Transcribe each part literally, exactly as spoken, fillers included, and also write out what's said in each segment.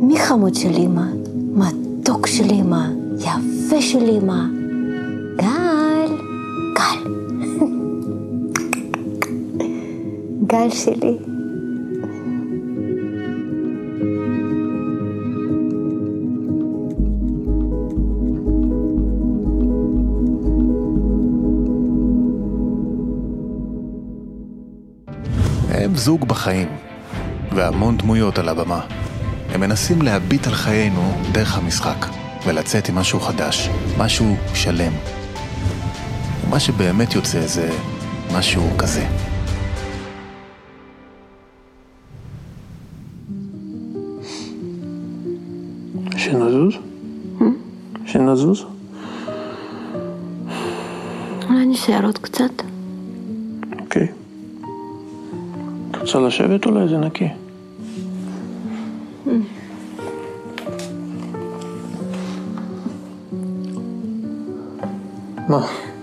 מי חמוד של אמא? מתוק של אמא? יפה של אמא? גל, גל. גל שלי. הם זוג בחיים, והמון דמויות על הבמה. הם מנסים להביט על חיינו דרך המשחק, ולצאת עם משהו חדש, משהו שלם. ומה שבאמת יוצא זה משהו כזה. שנזוז? שנזוז? אולי נשאר עוד קצת. אוקיי. את רוצה לשבת אולי? זה נקי. מה?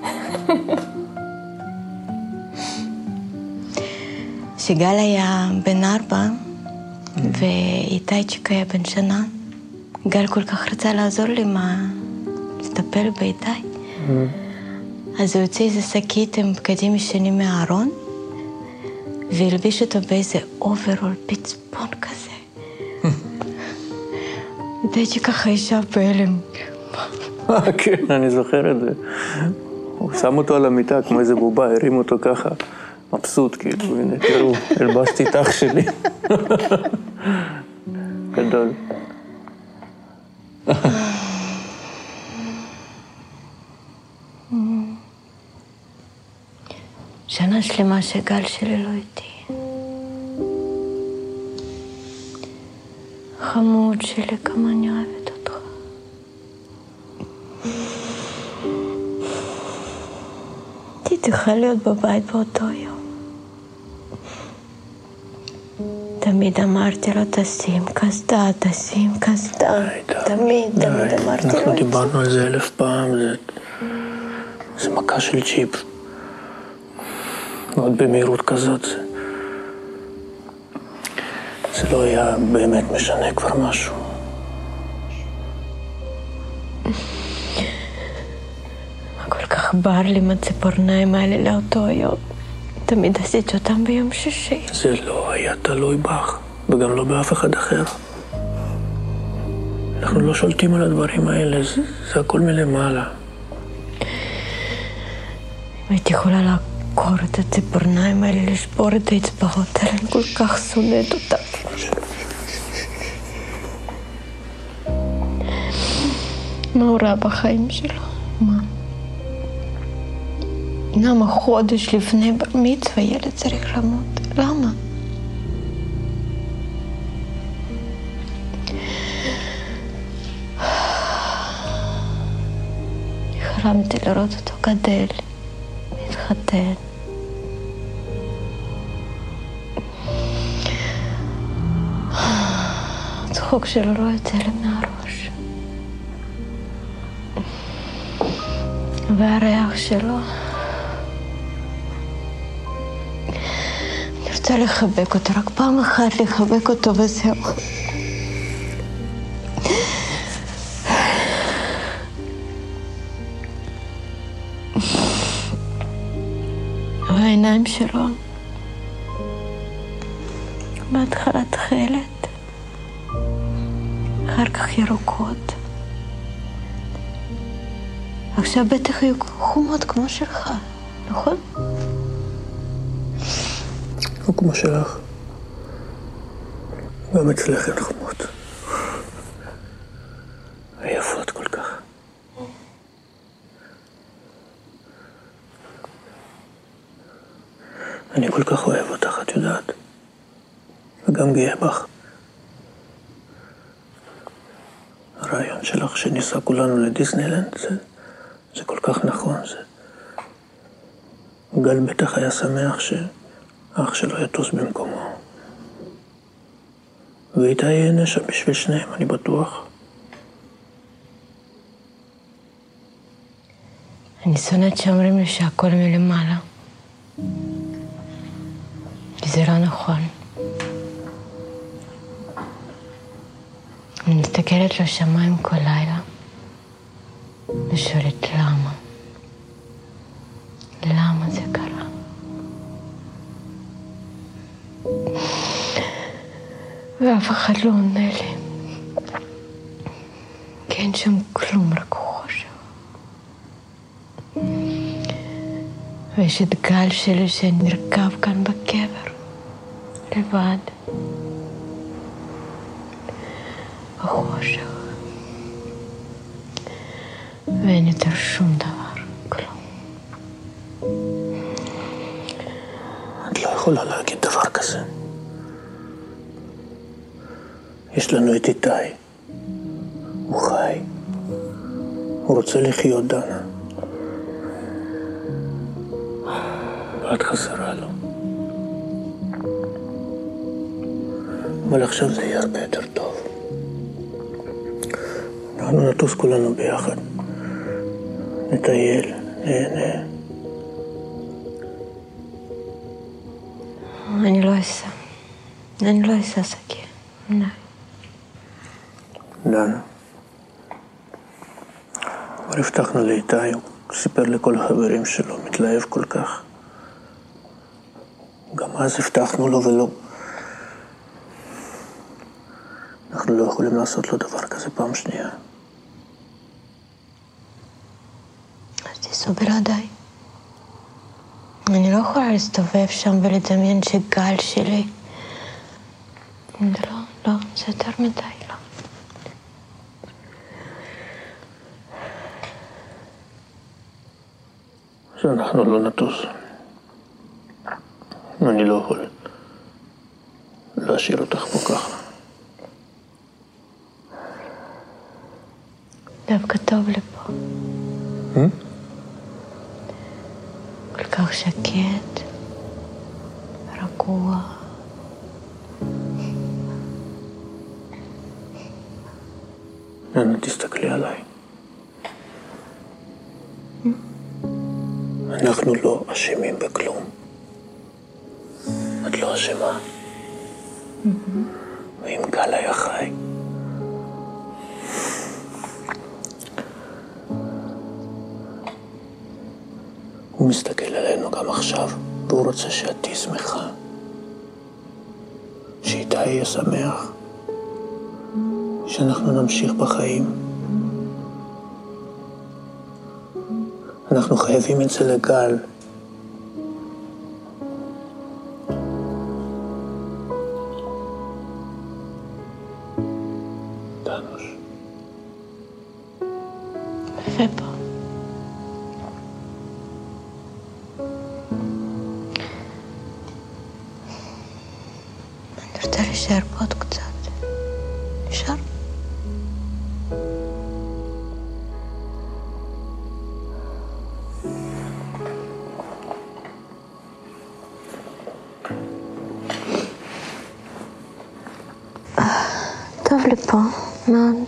שגל היה בן ארבע, ואיתייצ'יק היה בן שנה. גל כל כך רצה לעזור לי מה... לטפל באיתי. אז הוא יוצא איזה שקית עם בגדים ישנים מהארון, והלביש אותו באיזה אוברול פצפון כזה. איתייצ'יק ככה ישב בהלם. אה, כן, אני זוכר את זה. הוא שם אותו על המיטה כמו איזה בובה, הרים אותו ככה, מבסוט, כאילו, הנה, תראו, הלבשתי את אח שלי. גדול. שנה שלמה שגל שלי לא איתי. חמוד שלי, כמה אני אוהבת אותך. תתחיל להיות בבית באותו יום. תמיד אמרתי לו, תשים קסדה, תשים קסדה. תמיד, תמיד אמרתי לו. אנחנו דיברנו על זה אלף פעם, זה מכה של צ'יפ. מאוד במהירות כזאת. זה לא היה באמת משנה כבר משהו. כל כך בער לי מהציפורניים האלה לאותו יום. תמיד עשיתי אותם ביום שישי. זה לא היה תלוי בך, וגם לא באף אחד אחר. אנחנו לא שולטים על הדברים האלה, זה, זה הכל מלמעלה. הייתי יכולה לעקור את הציפורניים האלה, לשבור את האצבעות האלה, אני כל כך שונאת אותם. מה הוא ראה בחיים שלו? מה? למה חודש לפני בר מצווה ילד צריך למות? למה? חלמתי לראות אותו גדל, מתחתן. הצחוק שלו לא יוצא לי מהראש. והריח שלו... אני רוצה לחבק אותו, רק פעם אחת לחבק אותו וזהו. והעיניים שלו בהתחלה תכלת, אחר כך ירוקות. עכשיו בטח היו חומות כמו שלך, נכון? לא כמו שלך. גם אצלך אין חומות. עייפות כל כך. אני כל כך אוהב אותך, את יודעת. וגם גאה בך. הרעיון שלך שניסע כולנו לדיסנילנד, זה, זה כל כך נכון. זה... גל בטח היה שמח שאח שלו יטוס במקומו. ואיתה ייהנה שם בשביל שניהם, אני בטוח. אני שונאת שאומרים לי שהכל מלמעלה. כי זה לא נכון. אני מסתכלת לשמיים כל לילה ושואלת למה. למה זה קרה? ואף אחד לא עונה לי. כי אין שם כלום, רק חושך. ויש את גל שלי שנרכב כאן בקבר, לבד. בחושך. ואין יותר שום דבר, כלום. את לא יכולה להגיד דבר כזה. יש לנו את איתי. הוא חי. הוא רוצה לחיות, דנה. ואת חסרה לו. אבל עכשיו זה יהיה הרבה יותר טוב. אנחנו נטוס כולנו ביחד. נטייל, נהנה. אני לא אעשה. אני לא אעשה עסקים. די. דנה. כבר הבטחנו לאיתי, הוא סיפר לכל החברים שלו, מתלהב כל כך. גם אז הבטחנו לו ולא. אנחנו לא יכולים לעשות לו דבר כזה פעם שנייה. אז תיסעו בלעדיי. אני לא יכולה להסתובב שם ולדמיין שגל שלי. לא, לא, זה יותר מדי, לא. שאנחנו לא נטוס. אני לא יכול להשאיר אותך פה ככה. דווקא טוב לי פה. Hmm? כל כך שקט, רגוע. אנה, תסתכלי עליי. Hmm? אנחנו לא אשמים בכלום. את לא אשמה. Mm-hmm. ואם גל היה חי, הוא מסתכל עלינו גם עכשיו, והוא רוצה שאת תהיי שמחה. שאיתי יהיה שמח. שאנחנו נמשיך בחיים. אנחנו חייבים את זה לגל. דנוש. ופה. אני רוצה להישאר פה עוד קצת. נשאר? טוב לי פה, מאוד.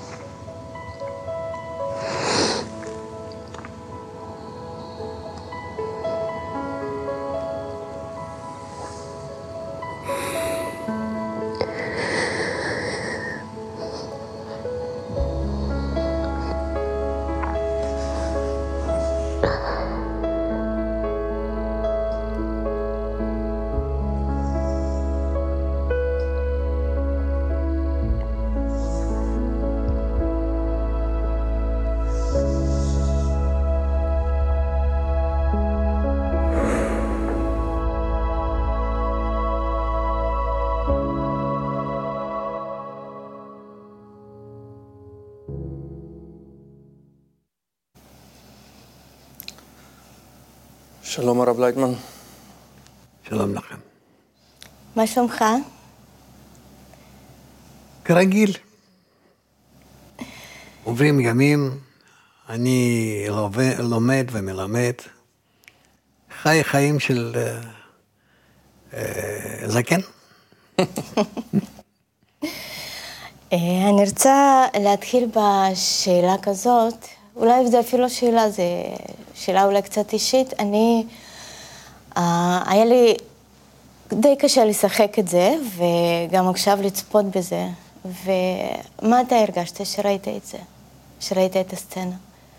שלום הרב לייטמן. שלום לכם. מה שלומך? כרגיל. עוברים ימים, אני לומד ומלמד. חי חיים של אה, אה, זקן. אני רוצה להתחיל בשאלה כזאת. אולי זה אפילו שאלה, זה שאלה אולי קצת אישית. אני, אה, היה לי די קשה לשחק את זה, וגם עכשיו לצפות בזה. ומה אתה הרגשת שראית את זה? שראית את הסצנה?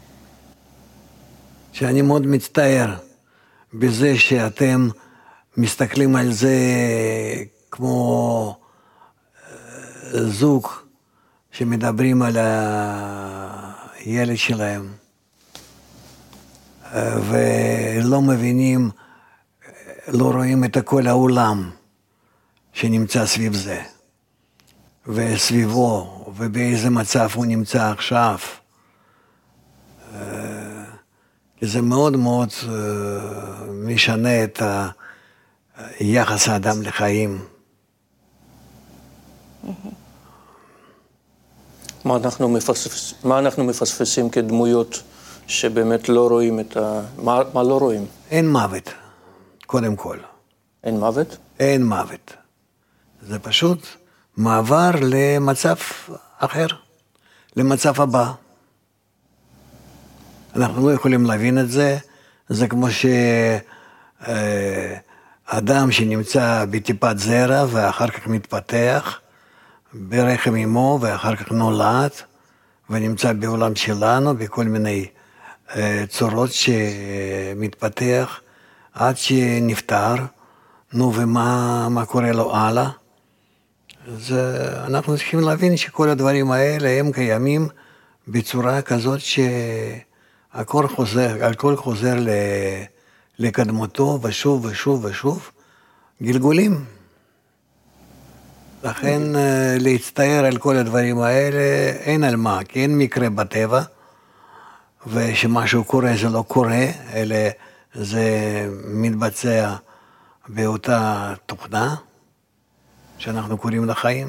שאני מאוד מצטער בזה שאתם מסתכלים על זה כמו זוג שמדברים על הילד שלהם ולא מבינים, לא רואים את כל העולם שנמצא סביב זה וסביבו ובאיזה מצב הוא נמצא עכשיו. זה מאוד מאוד משנה את יחס האדם לחיים. מה אנחנו מפספסים, מה אנחנו מפספסים כדמויות שבאמת לא רואים את ה... מה, מה לא רואים? אין מוות, קודם כל. אין מוות? אין מוות. זה פשוט מעבר למצב אחר, למצב הבא. אנחנו לא יכולים להבין את זה, זה כמו שאדם שנמצא בטיפת זרע ואחר כך מתפתח ברחם אמו ואחר כך נולד ונמצא בעולם שלנו בכל מיני צורות שמתפתח עד שנפטר, נו ומה מה קורה לו הלאה? אז אנחנו צריכים להבין שכל הדברים האלה הם קיימים בצורה כזאת ש... הכל חוזר, הכל חוזר לקדמותו ושוב ושוב ושוב, גלגולים. לכן להצטער על כל הדברים האלה אין על מה, כי אין מקרה בטבע, ושמשהו קורה זה לא קורה, אלא זה מתבצע באותה תוכנה שאנחנו קוראים לחיים.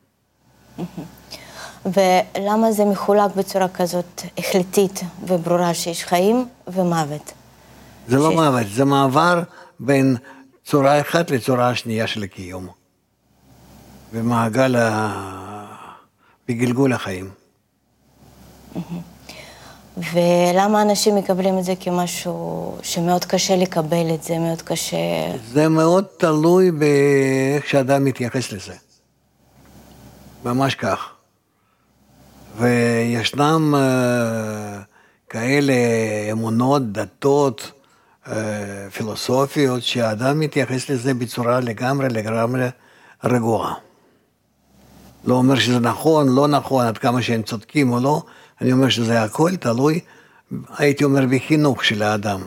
ולמה זה מחולק בצורה כזאת החלטית וברורה שיש חיים ומוות? זה לא מוות, זה מעבר בין צורה אחת לצורה השנייה של הקיום. במעגל, בגלגול החיים. ולמה אנשים מקבלים את זה כמשהו שמאוד קשה לקבל את זה, מאוד קשה... זה מאוד תלוי באיך שאדם מתייחס לזה. ממש כך. וישנם uh, כאלה אמונות, דתות, uh, פילוסופיות, שהאדם מתייחס לזה בצורה לגמרי, לגמרי רגועה. לא אומר שזה נכון, לא נכון, עד כמה שהם צודקים או לא, אני אומר שזה הכל תלוי, הייתי אומר, בחינוך של האדם.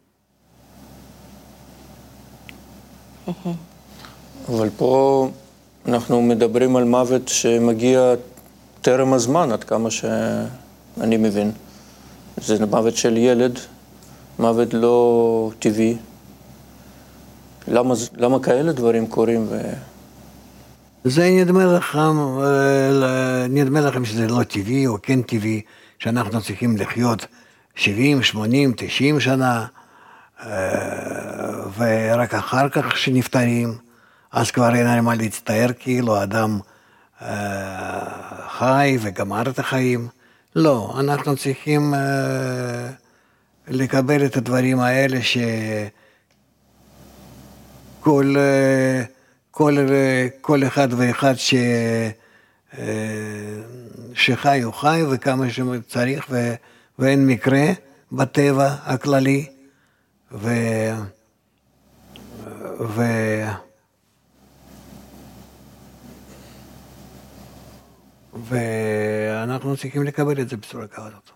אבל פה אנחנו מדברים על מוות שמגיע טרם הזמן, עד כמה שאני מבין. זה מוות של ילד, מוות לא טבעי. למה, למה כאלה דברים קורים? ו... זה נדמה לכם, נדמה לכם שזה לא טבעי או כן טבעי, שאנחנו צריכים לחיות שבעים, שמונים, תשעים שנה, ורק אחר כך שנפטרים, אז כבר אין על מה להצטער, כאילו האדם חי וגמר את החיים. לא, אנחנו צריכים לקבל את הדברים האלה שכל כל, כל אחד ואחד ש, שחי הוא חי וכמה שצריך, ו, ואין מקרה בטבע הכללי, ו, ו, ואנחנו צריכים לקבל את זה בצורה כזאת.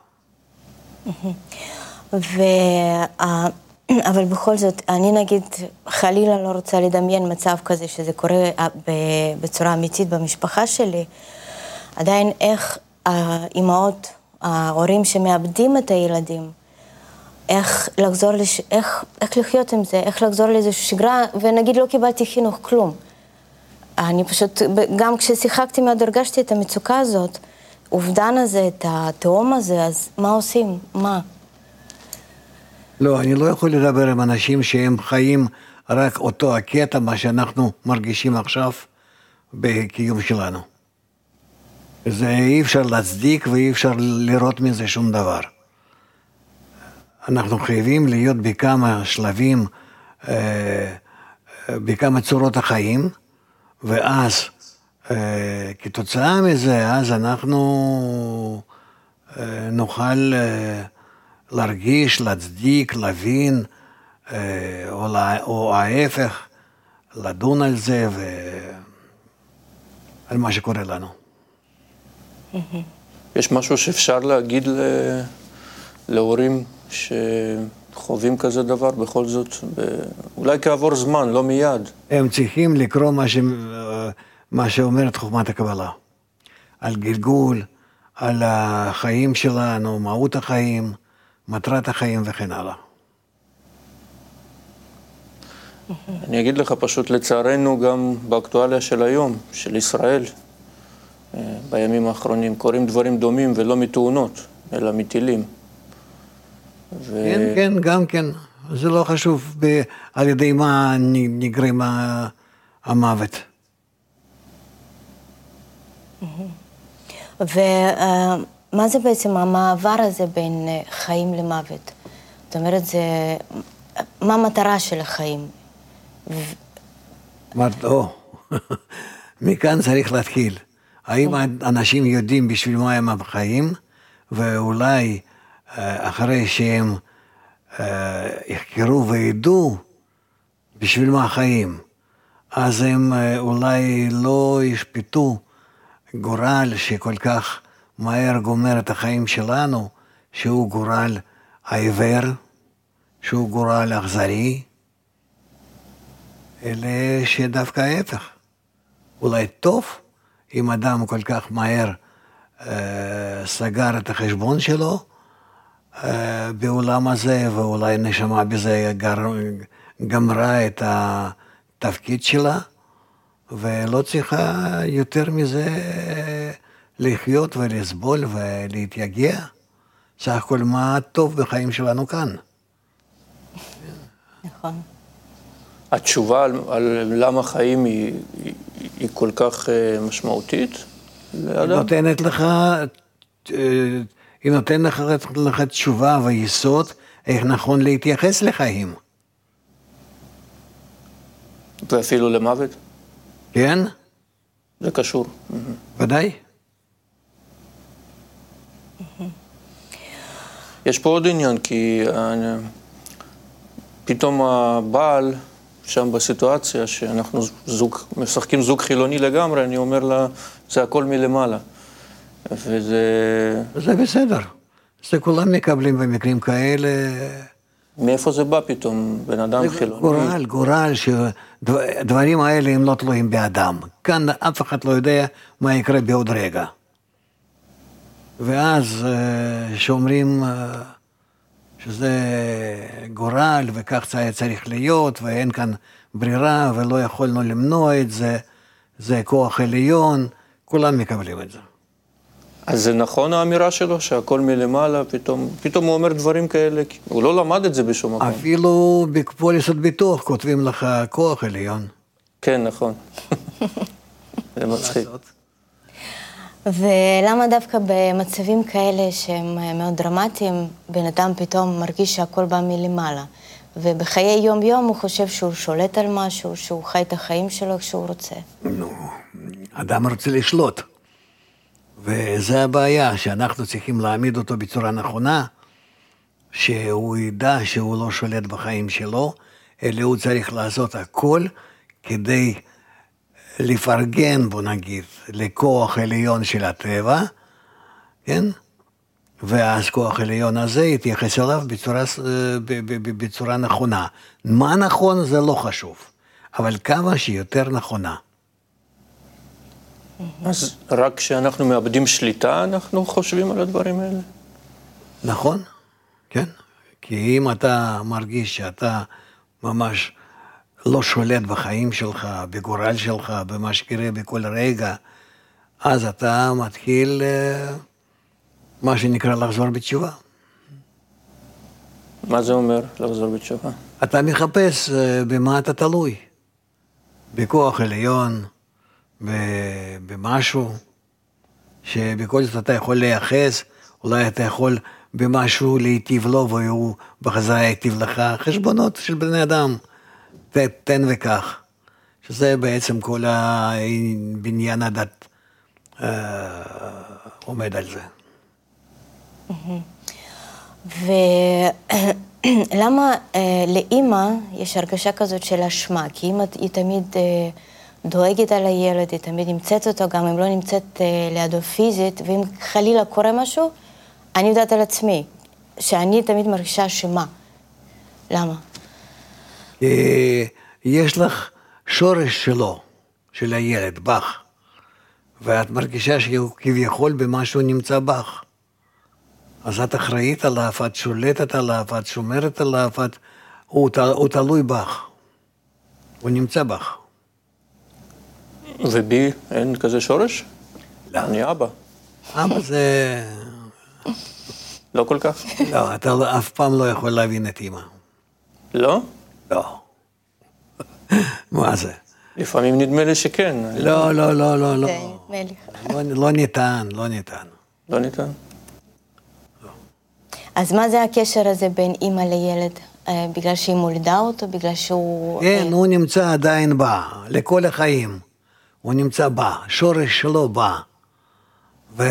ו... אבל בכל זאת, אני נגיד, חלילה לא רוצה לדמיין מצב כזה שזה קורה בצורה אמיתית במשפחה שלי. עדיין איך האימהות, ההורים שמאבדים את הילדים, איך לחזור, לש... איך, איך לחיות עם זה, איך לחזור לאיזושהי שגרה, ונגיד לא קיבלתי חינוך כלום. אני פשוט, גם כששיחקתי מאוד הרגשתי את המצוקה הזאת, אובדן הזה, את התאום הזה, אז מה עושים? מה? לא, אני לא יכול לדבר עם אנשים שהם חיים רק אותו הקטע, מה שאנחנו מרגישים עכשיו בקיום שלנו. זה אי אפשר להצדיק ואי אפשר לראות מזה שום דבר. אנחנו חייבים להיות בכמה שלבים, בכמה צורות החיים, ואז כתוצאה מזה, אז אנחנו נוכל להרגיש, להצדיק, להבין, או, או ההפך, לדון על זה ועל מה שקורה לנו. יש משהו שאפשר להגיד ל... להורים שחווים כזה דבר בכל זאת, ב... אולי כעבור זמן, לא מיד. הם צריכים לקרוא מה, ש... מה שאומרת חוכמת הקבלה, על גלגול, על החיים שלנו, מהות החיים, מטרת החיים וכן הלאה. אני אגיד לך פשוט, לצערנו גם באקטואליה של היום, של ישראל, בימים האחרונים, קוראים דברים דומים ולא מתאונות, אלא מטילים. ו... כן, כן, גם כן. זה לא חשוב ב... על ידי מה נגרם המוות. ומה זה בעצם המעבר הזה בין חיים למוות? זאת אומרת, זה... מה המטרה של החיים? אמרת, או, מכאן צריך להתחיל. האם אנשים יודעים בשביל מה הם החיים, ואולי אחרי שהם יחקרו וידעו בשביל מה החיים, אז הם אולי לא ישפטו גורל שכל כך מהר גומר את החיים שלנו, שהוא גורל העיוור, שהוא גורל אכזרי, אלא שדווקא ההפך. אולי טוב אם אדם כל כך מהר אה, סגר את החשבון שלו אה, בעולם הזה, ואולי נשמה בזה גר, גמרה את התפקיד שלה, ולא צריכה יותר מזה לחיות ולסבול ולהתייגע. סך הכל מה טוב בחיים שלנו כאן. נכון. התשובה על, על למה חיים היא, היא, היא כל כך משמעותית לאדם? היא נותנת לך, היא נותנת לך, לך תשובה ויסוד איך נכון להתייחס לחיים. ואפילו למוות? כן. זה קשור. ודאי. יש פה עוד עניין, כי פתאום הבעל שם בסיטואציה שאנחנו זוג, משחקים זוג חילוני לגמרי, אני אומר לה, זה הכל מלמעלה. וזה... זה בסדר. זה כולם מקבלים במקרים כאלה. מאיפה זה בא פתאום, בן אדם חילוני? גורל, גורל, שדברים האלה הם לא תלויים באדם. כאן אף אחד לא יודע מה יקרה בעוד רגע. ואז שאומרים שזה גורל וכך זה צריך להיות ואין כאן ברירה ולא יכולנו למנוע את זה, זה כוח עליון, כולם מקבלים את זה. אז זה נכון האמירה שלו שהכל מלמעלה, פתאום, פתאום הוא אומר דברים כאלה, הוא לא למד את זה בשום מקום. אפילו בפוליסת ביטוח כותבים לך כוח עליון. כן, נכון. זה מצחיק. ולמה דווקא במצבים כאלה שהם מאוד דרמטיים, בן אדם פתאום מרגיש שהכל בא מלמעלה, ובחיי יום-יום הוא חושב שהוא שולט על משהו, שהוא חי את החיים שלו כשהוא רוצה. נו, אדם רוצה לשלוט. וזה הבעיה, שאנחנו צריכים להעמיד אותו בצורה נכונה, שהוא ידע שהוא לא שולט בחיים שלו, אלא הוא צריך לעשות הכל כדי לפרגן, בוא נגיד, לכוח עליון של הטבע, כן? ואז כוח עליון הזה יתייחס אליו בצורה, בצורה נכונה. מה נכון זה לא חשוב, אבל כמה שיותר נכונה. אז רק כשאנחנו מאבדים שליטה, אנחנו חושבים על הדברים האלה? נכון, כן. כי אם אתה מרגיש שאתה ממש לא שולט בחיים שלך, בגורל שלך, במה שקרה בכל רגע, אז אתה מתחיל, מה שנקרא, לחזור בתשובה. מה זה אומר, לחזור בתשובה? אתה מחפש במה אתה תלוי. בכוח עליון, במשהו, שבכל זאת אתה יכול לייחס, אולי אתה יכול במשהו להיטיב לו, והוא בחזרה ייטיב לך, חשבונות של בני אדם, תן וכך, שזה בעצם כל הבניין הדת אה, עומד על זה. ולמה לאמא יש הרגשה כזאת של אשמה? כי אמא היא תמיד דואגת על הילד, היא תמיד נמצאת אותו, גם אם לא נמצאת לידו פיזית, ואם חלילה קורה משהו, אני יודעת על עצמי, שאני תמיד מרגישה אשמה. למה? יש לך שורש שלו, של הילד, בך, ואת מרגישה שהוא כביכול במשהו נמצא בך. אז את אחראית עליו, את שולטת עליו, את שומרת עליו, את... הוא, הוא תלוי בך. הוא נמצא בך. ובי אין כזה שורש? לא. אני אבא. אבא זה... לא כל כך? לא, אתה אף פעם לא יכול להבין את אמא. לא? לא. מה זה? לפעמים נדמה לי שכן. לא, לא, לא, לא, לא. נדמה לי. לא, לא ניתן, לא ניתן. לא ניתן. אז מה זה הקשר הזה בין אמא לילד? אה, בגלל שהיא מולדה אותו? בגלל שהוא... כן, אה... הוא נמצא עדיין בה, לכל החיים. הוא נמצא בה, שורש שלו בה. ו...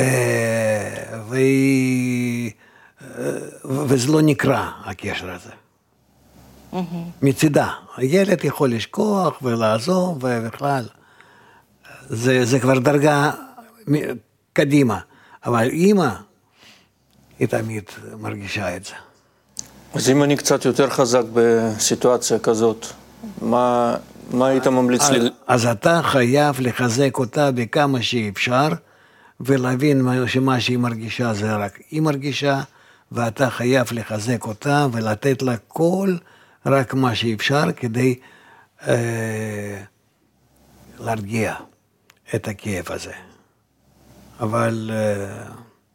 והיא... וזה לא נקרא, הקשר הזה. מצידה. הילד יכול לשכוח ולעזוב ובכלל. זה, זה כבר דרגה קדימה. אבל אמא, היא תמיד מרגישה את זה. אז אם אני קצת יותר חזק בסיטואציה כזאת, מה, מה היית ממליץ אז, לי? אז אתה חייב לחזק אותה בכמה שאפשר, ולהבין שמה שהיא מרגישה זה רק היא מרגישה, ואתה חייב לחזק אותה ולתת לה כל רק מה שאפשר כדי אה, להרגיע את הכאב הזה. אבל אה,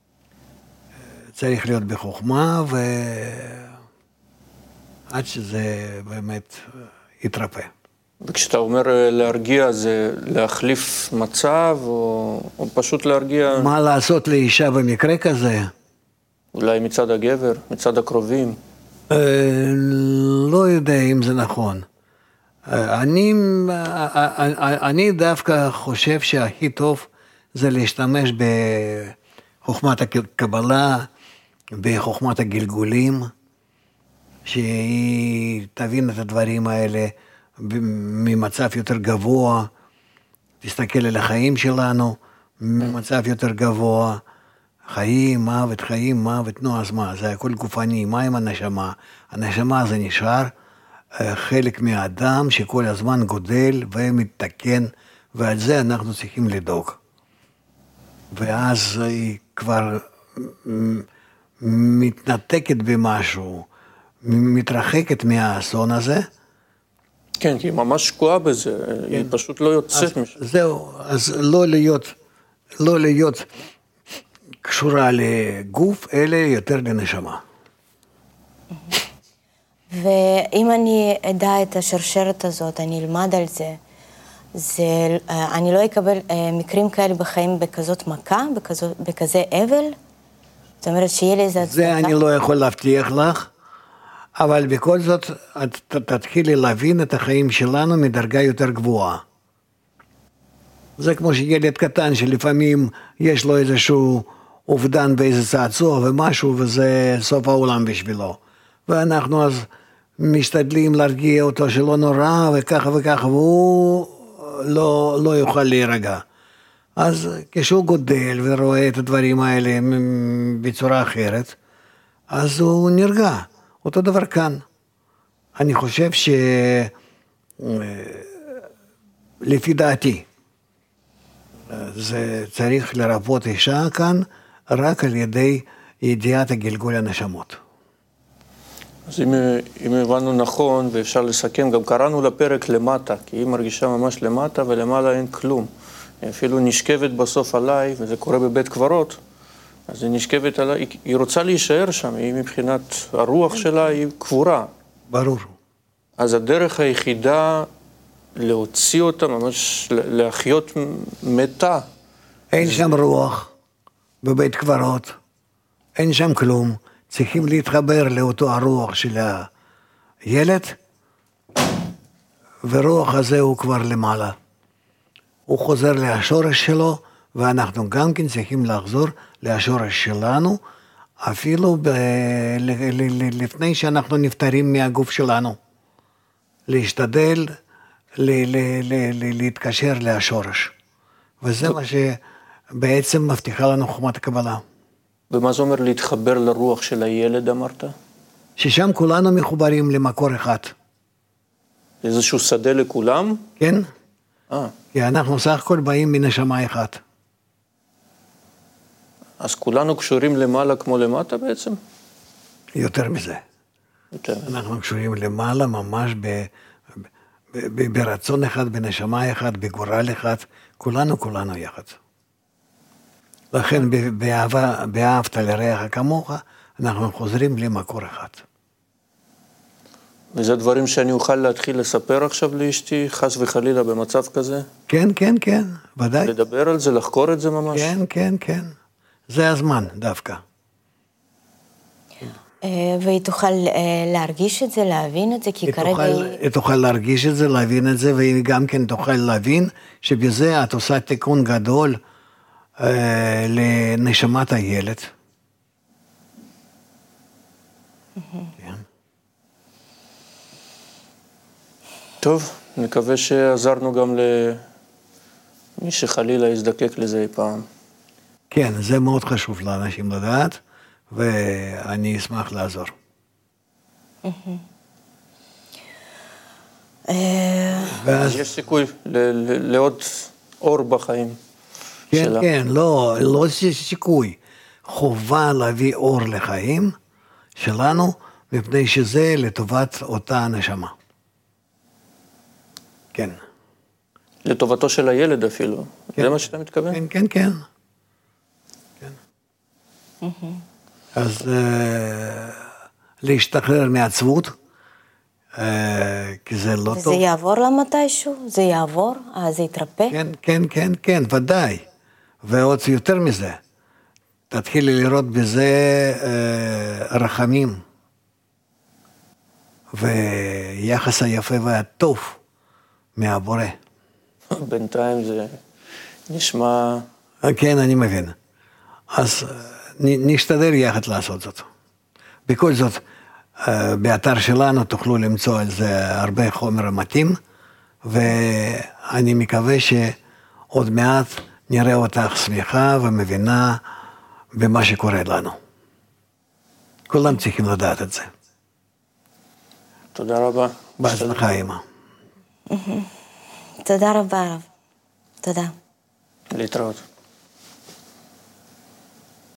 צריך להיות בחוכמה, ועד שזה באמת יתרפא. וכשאתה אומר להרגיע, זה להחליף מצב, או, או פשוט להרגיע? מה לעשות לאישה במקרה כזה? אולי מצד הגבר, מצד הקרובים? אה, לא יודע אם זה נכון. אני, אני דווקא חושב שהכי טוב זה להשתמש בחוכמת הקבלה, בחוכמת הגלגולים, שהיא תבין את הדברים האלה ממצב יותר גבוה, תסתכל על החיים שלנו ממצב יותר גבוה, חיים, מוות, חיים, מוות, נו, אז מה, זה הכל גופני, מה עם הנשמה? הנשמה זה נשאר חלק מהאדם שכל הזמן גודל ומתקן, ועל זה אנחנו צריכים לדאוג. ואז היא כבר מתנתקת במשהו, מתרחקת מהאסון הזה. כן, כי היא ממש שקועה בזה, כן. היא פשוט לא יוצאת משם. זהו, אז לא להיות, לא להיות קשורה לגוף, אלא יותר לנשמה. ואם אני אדע את השרשרת הזאת, אני אלמד על זה, זה, אני לא אקבל מקרים כאלה בחיים בכזאת מכה, בכזאת, בכזה אבל? זאת אומרת שיהיה לי איזה הצדקה? זה אני לא יכול להבטיח לך, אבל בכל זאת את תתחילי להבין את החיים שלנו מדרגה יותר גבוהה. זה כמו שילד קטן שלפעמים יש לו איזשהו אובדן באיזה צעצוע ומשהו, וזה סוף העולם בשבילו. ואנחנו אז משתדלים להרגיע אותו שלא נורא וככה וככה, והוא לא, לא יוכל להירגע. אז כשהוא גודל ורואה את הדברים האלה בצורה אחרת, אז הוא נרגע. אותו דבר כאן. אני חושב שלפי דעתי, זה צריך לרפות אישה כאן רק על ידי ידיעת הגלגול הנשמות. אז אם, אם הבנו נכון, ואפשר לסכם, גם קראנו לפרק למטה, כי היא מרגישה ממש למטה ולמעלה אין כלום. היא אפילו נשכבת בסוף עליי, וזה קורה בבית קברות, אז היא נשכבת עליי, היא, היא רוצה להישאר שם, היא מבחינת הרוח שלה היא קבורה. ברור. אז הדרך היחידה להוציא אותה, ממש להחיות מתה. אין שם רוח בבית קברות, אין שם כלום. צריכים להתחבר לאותו הרוח של הילד ורוח הזה הוא כבר למעלה. הוא חוזר להשורש שלו, ואנחנו גם כן צריכים לחזור להשורש שלנו, אפילו ב... לפני שאנחנו נפטרים מהגוף שלנו. להשתדל ל... ל... ל... ל... להתקשר להשורש. וזה מה שבעצם מבטיחה לנו חוכמת הקבלה. ומה זה אומר להתחבר לרוח של הילד, אמרת? ששם כולנו מחוברים למקור אחד. איזשהו שדה לכולם? כן. אה. כי אנחנו סך הכל באים מנשמה אחת. אז כולנו קשורים למעלה כמו למטה בעצם? יותר מזה. יותר. אנחנו קשורים למעלה ממש ב, ב, ב, ברצון אחד, בנשמה אחד, בגורל אחד, כולנו כולנו יחד. לכן באהבה, באהבת לרעך כמוך, אנחנו חוזרים למקור אחד. וזה דברים שאני אוכל להתחיל לספר עכשיו לאשתי, חס וחלילה במצב כזה? כן, כן, כן, ודאי. לדבר על זה, לחקור את זה ממש? כן, כן, כן. זה הזמן דווקא. והיא תוכל להרגיש את זה, להבין את זה, כי כרגע היא... היא תוכל להרגיש את זה, להבין את זה, והיא גם כן תוכל להבין שבזה את עושה תיקון גדול אה, לנשמת הילד. כן. טוב, נקווה שעזרנו גם למי שחלילה יזדקק לזה אי פעם. כן, זה מאוד חשוב לאנשים לדעת, ואני אשמח לעזור. אז יש סיכוי לעוד אור בחיים שלה. כן, כן, לא, לא סיכוי. חובה להביא אור לחיים שלנו, מפני שזה לטובת אותה נשמה. כן. לטובתו של הילד אפילו. זה מה שאתה מתכוון? כן, כן, כן. אז להשתחרר מעצבות, כי זה לא טוב. וזה יעבור לה מתישהו? זה יעבור? אז זה יתרפא? כן, כן, כן, כן, ודאי. ועוד יותר מזה, תתחילי לראות בזה רחמים, ויחס היפה והטוב מהבורא. בינתיים זה נשמע... כן, אני מבין. אז נשתדל יחד לעשות זאת. בכל זאת, באתר שלנו תוכלו למצוא על זה הרבה חומר מתאים, ואני מקווה שעוד מעט נראה אותך שמחה ומבינה במה שקורה לנו. כולם צריכים לדעת את זה. תודה רבה. בהצלחה, אמא. תודה רבה, הרב. תודה. להתראות.